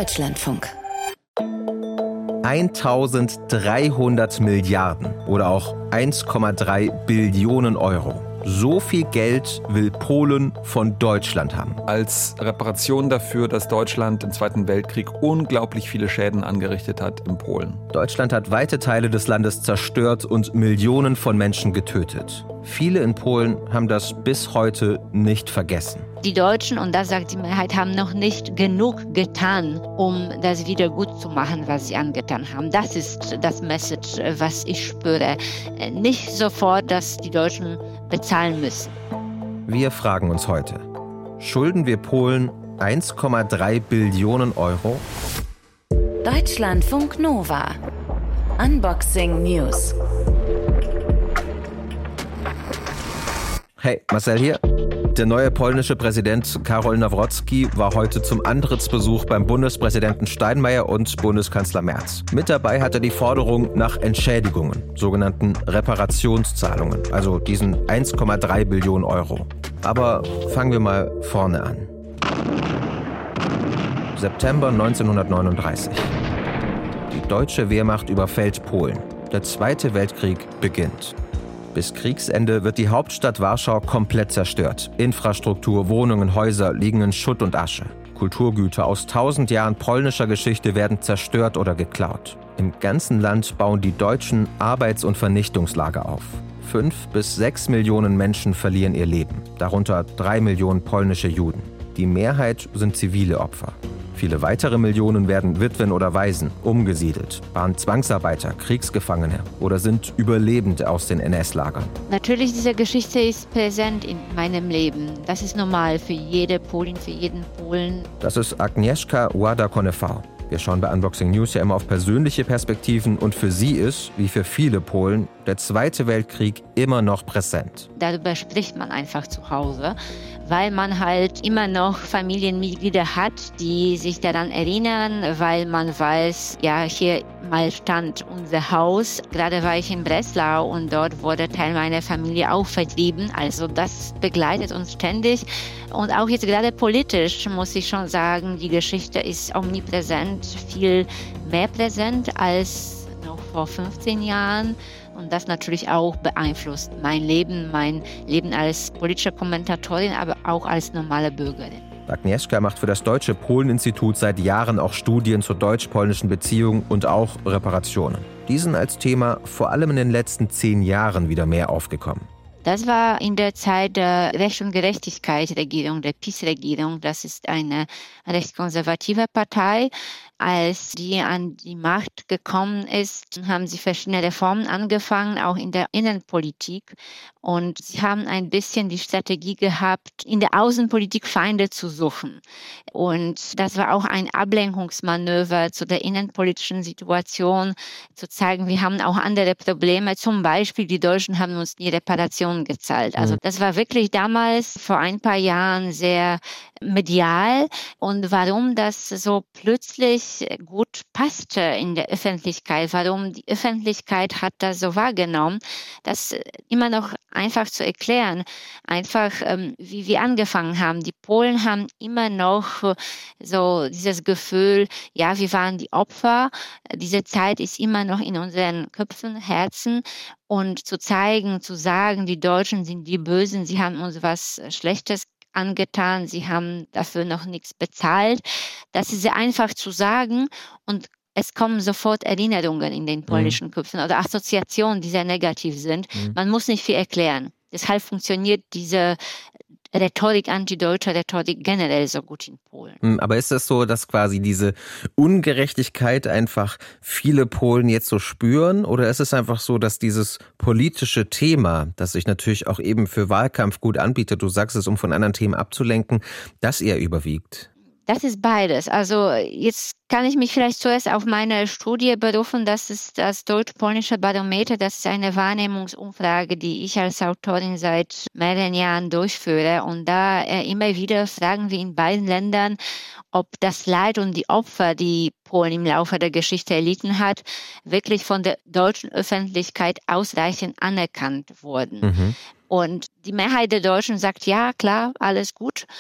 Deutschlandfunk. 1300 Milliarden oder auch 1,3 Billionen Euro. So viel Geld will Polen von Deutschland haben. Als Reparation dafür, dass Deutschland im Zweiten Weltkrieg unglaublich viele Schäden angerichtet hat in Polen. Deutschland hat weite Teile des Landes zerstört und Millionen von Menschen getötet. Viele in Polen haben das bis heute nicht vergessen. Die Deutschen, und das sagt die Mehrheit, haben noch nicht genug getan, um das wieder gut zu machen, was sie angetan haben. Das ist das Message, was ich spüre. Nicht sofort, dass die Deutschen bezahlen müssen. Wir fragen uns heute, schulden wir Polen 1,3 Billionen Euro? Deutschlandfunk Nova. Unboxing News. Hey, Marcel hier. Der neue polnische Präsident Karol Nawrocki war heute zum Antrittsbesuch beim Bundespräsidenten Steinmeier und Bundeskanzler Merz. Mit dabei hat er die Forderung nach Entschädigungen, sogenannten Reparationszahlungen, also diesen 1,3 Billionen Euro. Aber fangen wir mal vorne an. September 1939. Die deutsche Wehrmacht überfällt Polen. Der Zweite Weltkrieg beginnt. Bis Kriegsende wird die Hauptstadt Warschau komplett zerstört. Infrastruktur, Wohnungen, Häuser liegen in Schutt und Asche. Kulturgüter aus 1000 Jahren polnischer Geschichte werden zerstört oder geklaut. Im ganzen Land bauen die Deutschen Arbeits- und Vernichtungslager auf. 5 bis 6 Millionen Menschen verlieren ihr Leben, darunter 3 Millionen polnische Juden. Die Mehrheit sind zivile Opfer. Viele weitere Millionen werden Witwen oder Waisen, umgesiedelt, waren Zwangsarbeiter, Kriegsgefangene oder sind Überlebende aus den NS-Lagern. Natürlich, diese Geschichte ist präsent in meinem Leben. Das ist normal für jede Polin, für jeden Polen. Das ist Agnieszka Łada-Konefał. Wir schauen bei Unboxing News ja immer auf persönliche Perspektiven und für sie ist, wie für viele Polen, der Zweite Weltkrieg immer noch präsent. Darüber spricht man einfach zu Hause, weil man halt immer noch Familienmitglieder hat, die sich daran erinnern, weil man weiß, ja, hier mal stand unser Haus. Gerade war ich in Breslau und dort wurde Teil meiner Familie auch vertrieben. Also das begleitet uns ständig. Und auch jetzt gerade politisch muss ich schon sagen, die Geschichte ist omnipräsent, viel mehr präsent als noch vor 15 Jahren. Und das natürlich auch beeinflusst mein Leben als politische Kommentatorin, aber auch als normale Bürgerin. Agnieszka macht für das Deutsche Polen-Institut seit Jahren auch Studien zur deutsch-polnischen Beziehung und auch Reparationen. Die sind als Thema vor allem in den letzten 10 Jahren wieder mehr aufgekommen. Das war in der Zeit der Recht- und Gerechtigkeit-Regierung, der PiS-Regierung. Das ist eine recht konservative Partei. Als die an die Macht gekommen ist, haben sie verschiedene Reformen angefangen, auch in der Innenpolitik. Und sie haben ein bisschen die Strategie gehabt, in der Außenpolitik Feinde zu suchen. Und das war auch ein Ablenkungsmanöver zu der innenpolitischen Situation, zu zeigen, wir haben auch andere Probleme. Zum Beispiel, die Deutschen haben uns die Reparationen gezahlt. Also das war wirklich damals, vor ein paar Jahren, sehr medial. Und warum das so plötzlich gut passte in der Öffentlichkeit, warum die Öffentlichkeit hat das so wahrgenommen, das immer noch einfach zu erklären, einfach wie wir angefangen haben. Die Polen haben immer noch so dieses Gefühl, ja, wir waren die Opfer, diese Zeit ist immer noch in unseren Köpfen, Herzen. Und zu zeigen, zu sagen, die Deutschen sind die Bösen, sie haben uns was Schlechtes angetan, sie haben dafür noch nichts bezahlt. Das ist sehr einfach zu sagen und es kommen sofort Erinnerungen in den polnischen Köpfen oder Assoziationen, die sehr negativ sind. Man muss nicht viel erklären. Deshalb funktioniert diese Rhetorik, antideutsche Rhetorik generell so gut in Polen. Aber ist das so, dass quasi diese Ungerechtigkeit einfach viele Polen jetzt so spüren? Oder ist es einfach so, dass dieses politische Thema, das sich natürlich auch eben für Wahlkampf gut anbietet, du sagst es, um von anderen Themen abzulenken, das eher überwiegt? Das ist beides. Also jetzt kann ich mich vielleicht zuerst auf meine Studie berufen. Das ist das Deutsch-Polnische Barometer. Das ist eine Wahrnehmungsumfrage, die ich als Autorin seit mehreren Jahren durchführe. Und da immer wieder fragen wir in beiden Ländern, ob das Leid und die Opfer, die Polen im Laufe der Geschichte erlitten hat, wirklich von der deutschen Öffentlichkeit ausreichend anerkannt wurden. Und die Mehrheit der Deutschen sagt, ja, klar, alles gut.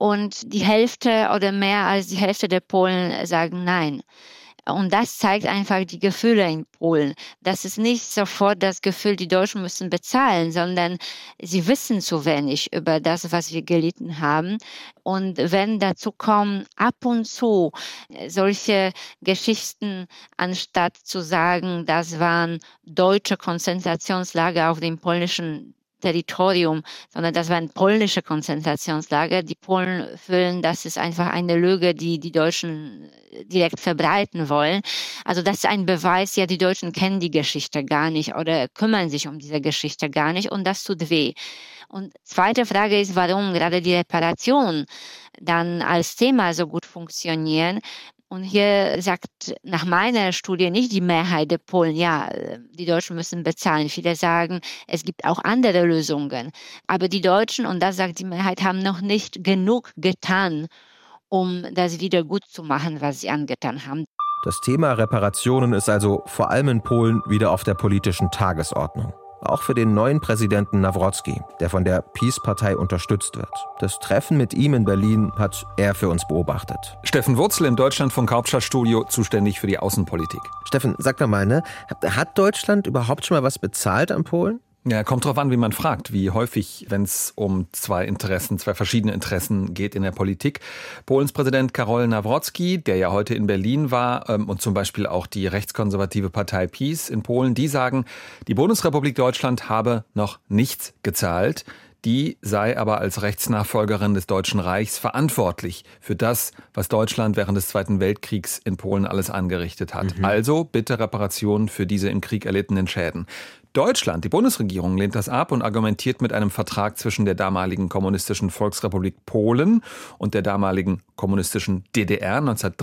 und die Hälfte oder mehr als die Hälfte der Polen sagen nein. Und das zeigt einfach die Gefühle in Polen. Das ist nicht sofort das Gefühl, die Deutschen müssen bezahlen, sondern sie wissen zu wenig über das, was wir gelitten haben. Und wenn dazu kommen, ab und zu solche Geschichten, anstatt zu sagen, das waren deutsche Konzentrationslager auf dem polnischen Territorium, sondern das waren polnische Konzentrationslager. Die Polen fühlen, das ist einfach eine Lüge, die die Deutschen direkt verbreiten wollen. Also das ist ein Beweis, ja, die Deutschen kennen die Geschichte gar nicht oder kümmern sich um diese Geschichte gar nicht und das tut weh. Und zweite Frage ist, warum gerade die Reparationen dann als Thema so gut funktionieren. Und hier sagt nach meiner Studie nicht die Mehrheit der Polen, ja, die Deutschen müssen bezahlen. Viele sagen, es gibt auch andere Lösungen. Aber die Deutschen, und das sagt die Mehrheit, haben noch nicht genug getan, um das wieder gut zu machen, was sie angetan haben. Das Thema Reparationen ist also vor allem in Polen wieder auf der politischen Tagesordnung. Auch für den neuen Präsidenten Nawrocki, der von der PiS-Partei unterstützt wird. Das Treffen mit ihm in Berlin hat er für uns beobachtet. Steffen Wurzel im Deutschlandfunk Hauptstadtstudio, zuständig für die Außenpolitik. Steffen, sag doch mal, hat Deutschland überhaupt schon mal was bezahlt an Polen? Ja, kommt drauf an, wie man fragt, wie häufig, wenn es um zwei verschiedene Interessen geht in der Politik. Polens Präsident Karol Nawrocki, der ja heute in Berlin war, und zum Beispiel auch die rechtskonservative Partei PiS in Polen, die sagen, die Bundesrepublik Deutschland habe noch nichts gezahlt. Die sei aber als Rechtsnachfolgerin des Deutschen Reichs verantwortlich für das, was Deutschland während des Zweiten Weltkriegs in Polen alles angerichtet hat. Also bitte Reparationen für diese im Krieg erlittenen Schäden. Deutschland, die Bundesregierung, lehnt das ab und argumentiert mit einem Vertrag zwischen der damaligen kommunistischen Volksrepublik Polen und der damaligen kommunistischen DDR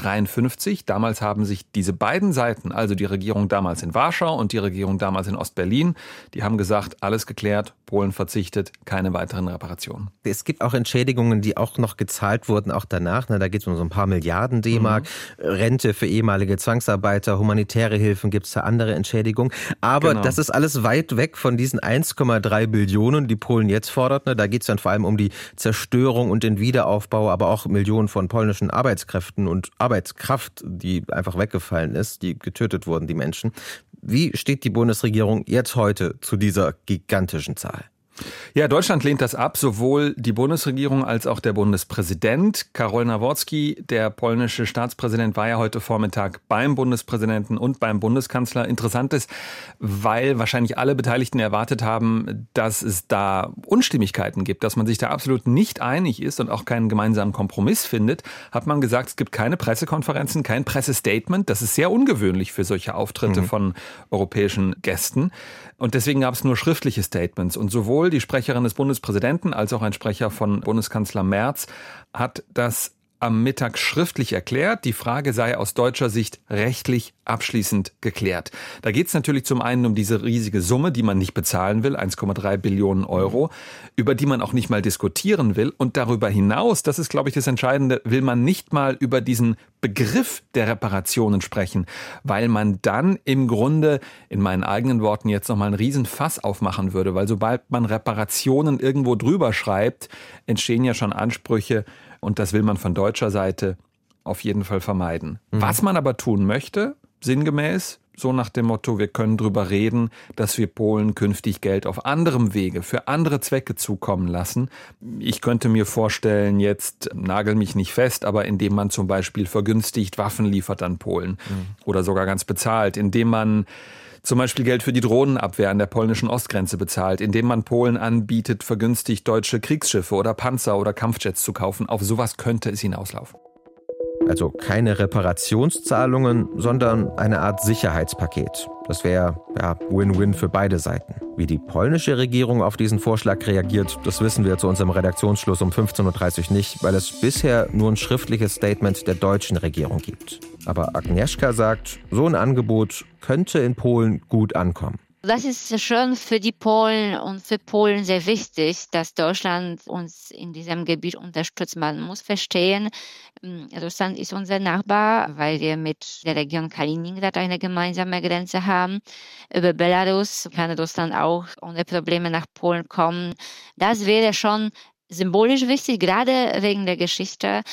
1953. Damals haben sich diese beiden Seiten, also die Regierung damals in Warschau und die Regierung damals in Ostberlin, die haben gesagt, alles geklärt, Polen verzichtet, keine weiteren Reparationen. Es gibt auch Entschädigungen, die auch noch gezahlt wurden, auch danach. Da geht es um so ein paar Milliarden D-Mark, Rente für ehemalige Zwangsarbeiter, humanitäre Hilfen, gibt es da andere Entschädigungen. Aber das ist alles weit weg von diesen 1,3 Billionen, die Polen jetzt fordert. Da geht es dann vor allem um die Zerstörung und den Wiederaufbau, aber auch Millionen von polnischen Arbeitskräften und Arbeitskraft, die einfach weggefallen ist, die getötet wurden, die Menschen. Wie steht die Bundesregierung jetzt heute zu dieser gigantischen Zahl? Ja, Deutschland lehnt das ab, sowohl die Bundesregierung als auch der Bundespräsident. Karol Nawrocki, der polnische Staatspräsident, war ja heute Vormittag beim Bundespräsidenten und beim Bundeskanzler. Interessant ist, weil wahrscheinlich alle Beteiligten erwartet haben, dass es da Unstimmigkeiten gibt, dass man sich da absolut nicht einig ist und auch keinen gemeinsamen Kompromiss findet, hat man gesagt, es gibt keine Pressekonferenzen, kein Pressestatement. Das ist sehr ungewöhnlich für solche Auftritte von europäischen Gästen. Und deswegen gab es nur schriftliche Statements. Und sowohl die Sprecherin des Bundespräsidenten als auch ein Sprecher von Bundeskanzler Merz hat das am Mittag schriftlich erklärt. Die Frage sei aus deutscher Sicht rechtlich abschließend geklärt. Da geht es natürlich zum einen um diese riesige Summe, die man nicht bezahlen will, 1,3 Billionen Euro, über die man auch nicht mal diskutieren will. Und darüber hinaus, das ist, glaube ich, das Entscheidende, will man nicht mal über diesen Begriff der Reparationen sprechen, weil man dann im Grunde, in meinen eigenen Worten, jetzt nochmal einen riesen Fass aufmachen würde. Weil sobald man Reparationen irgendwo drüber schreibt, entstehen ja schon Ansprüche, und das will man von deutscher Seite auf jeden Fall vermeiden. Was man aber tun möchte, sinngemäß, so nach dem Motto, wir können drüber reden, dass wir Polen künftig Geld auf anderem Wege für andere Zwecke zukommen lassen. Ich könnte mir vorstellen, jetzt nagel mich nicht fest, aber indem man zum Beispiel vergünstigt Waffen liefert an Polen oder sogar ganz bezahlt, indem man zum Beispiel Geld für die Drohnenabwehr an der polnischen Ostgrenze bezahlt, indem man Polen anbietet, vergünstigt deutsche Kriegsschiffe oder Panzer oder Kampfjets zu kaufen. Auf sowas könnte es hinauslaufen. Also keine Reparationszahlungen, sondern eine Art Sicherheitspaket. Das wäre Win-Win für beide Seiten. Wie die polnische Regierung auf diesen Vorschlag reagiert, das wissen wir zu unserem Redaktionsschluss um 15.30 Uhr nicht, weil es bisher nur ein schriftliches Statement der deutschen Regierung gibt. Aber Agnieszka sagt, so ein Angebot könnte in Polen gut ankommen. Das ist schon für die Polen und für Polen sehr wichtig, dass Deutschland uns in diesem Gebiet unterstützt. Man muss verstehen, Russland ist unser Nachbar, weil wir mit der Region Kaliningrad eine gemeinsame Grenze haben. Über Belarus kann Russland auch ohne Probleme nach Polen kommen. Das wäre schon symbolisch wichtig, gerade wegen der Geschichte.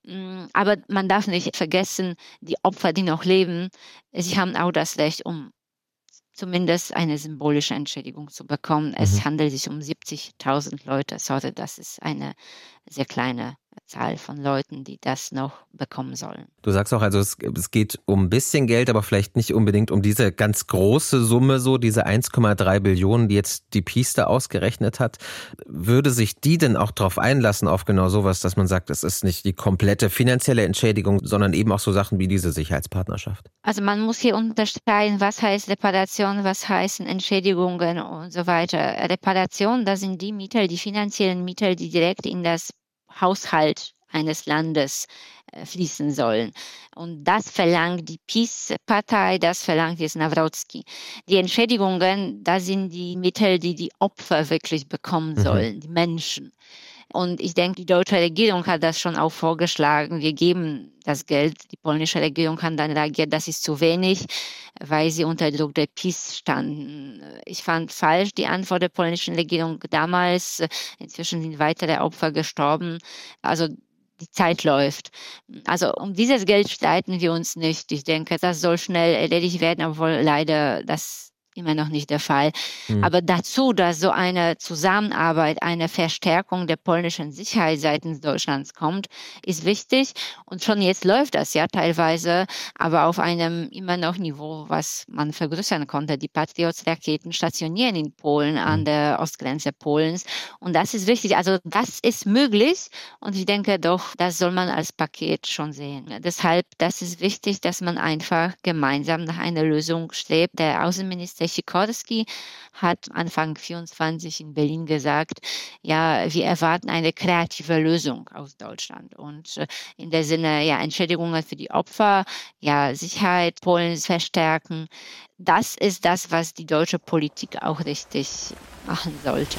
Aber man darf nicht vergessen, die Opfer, die noch leben, sie haben auch das Recht, um zumindest eine symbolische Entschädigung zu bekommen. Es handelt sich um 70.000 Leute. Sorry, das ist eine sehr kleine Zahl von Leuten, die das noch bekommen sollen. Du sagst auch, also es geht um ein bisschen Geld, aber vielleicht nicht unbedingt um diese ganz große Summe, so diese 1,3 Billionen, die jetzt die Peace da ausgerechnet hat. Würde sich die denn auch darauf einlassen, auf genau sowas, dass man sagt, es ist nicht die komplette finanzielle Entschädigung, sondern eben auch so Sachen wie diese Sicherheitspartnerschaft? Also man muss hier unterscheiden, was heißt Reparation, was heißen Entschädigungen und so weiter. Reparation, das sind die Mittel, die finanziellen Mittel, die direkt in das Haushalt eines Landes fließen sollen. Und das verlangt die PiS-Partei, das verlangt jetzt Nawrocki. Die Entschädigungen, das sind die Mittel, die die Opfer wirklich bekommen sollen, die Menschen. Und ich denke, die deutsche Regierung hat das schon auch vorgeschlagen. Wir geben das Geld. Die polnische Regierung hat dann reagiert, das ist zu wenig, weil sie unter Druck der PiS standen. Ich fand falsch die Antwort der polnischen Regierung damals. Inzwischen sind weitere Opfer gestorben. Also die Zeit läuft. Also um dieses Geld streiten wir uns nicht. Ich denke, das soll schnell erledigt werden, obwohl leider das immer noch nicht der Fall. Aber dazu, dass so eine Zusammenarbeit, eine Verstärkung der polnischen Sicherheit seitens Deutschlands kommt, ist wichtig. Und schon jetzt läuft das ja teilweise, aber auf einem immer noch Niveau, was man vergrößern konnte. Die Patriot-Raketen stationieren in Polen an der Ostgrenze Polens. Und das ist wichtig. Also das ist möglich. Und ich denke doch, das soll man als Paket schon sehen. Deshalb, das ist wichtig, dass man einfach gemeinsam nach einer Lösung strebt. Der Außenminister Sikorski hat Anfang 24 in Berlin gesagt, ja, wir erwarten eine kreative Lösung aus Deutschland. Und in der Sinne, ja, Entschädigungen für die Opfer, ja, Sicherheit Polens verstärken. Das ist das, was die deutsche Politik auch richtig machen sollte.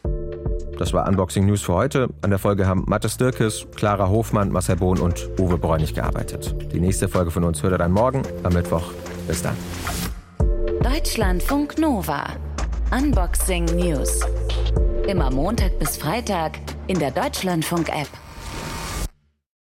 Das war Unboxing News für heute. An der Folge haben Mathis Dirkes, Clara Hofmann, Marcel Bohn und Uwe Bräunig gearbeitet. Die nächste Folge von uns hört ihr dann morgen am Mittwoch. Bis dann. Deutschlandfunk Nova. Unboxing News. Immer Montag bis Freitag in der Deutschlandfunk-App.